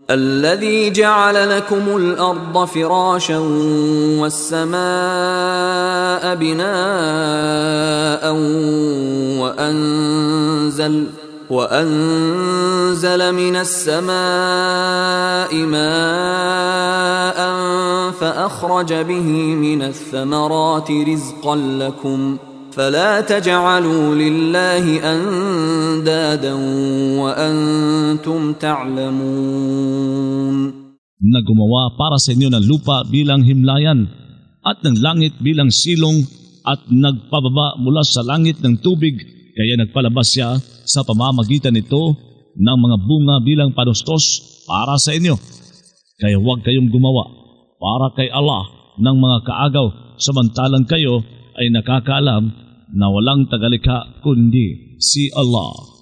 الذي جعل لكم الأرض فراشا والسماء بناء وأنزل من السماء ماء فأخرج به من الثمرات رزقا لكم فلا تجعلوا لله أندادا وأنتم تعلمون. Na gumawa para sa inyo ng lupa bilang himlayan at ng langit bilang silong at nagpababa mula sa langit ng tubig, kaya nagpalabas siya sa pamamagitan nito ng mga bunga bilang panustos para sa inyo. Kaya huwag kayong gumawa para kay Allah ng mga kaagaw samantalang kayo ay nakakaalam na walang tagalikha kundi si Allah.